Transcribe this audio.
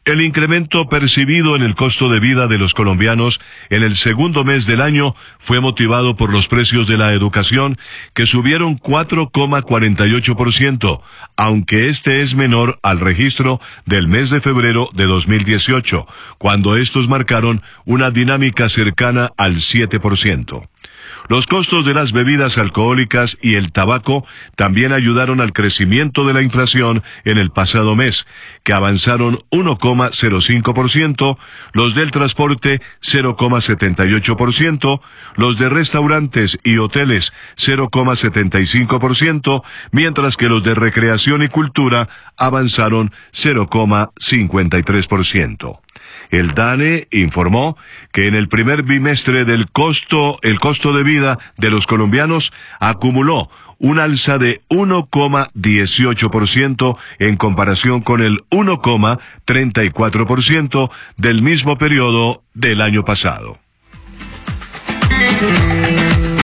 El incremento percibido en el costo de vida de los colombianos en el segundo mes del año fue motivado por los precios de la educación, que subieron 4,48%, aunque este es menor al registro del mes de febrero de 2018, cuando estos marcaron una dinámica cercana al 7%. Los costos de las bebidas alcohólicas y el tabaco también ayudaron al crecimiento de la inflación en el pasado mes, que avanzaron 1,05%, los del transporte 0,78%, los de restaurantes y hoteles 0,75%, mientras que los de recreación y cultura avanzaron 0,53%. El DANE informó que en el primer bimestre el costo de vida de los colombianos acumuló un alza de 1,18% en comparación con el 1,34% del mismo periodo del año pasado.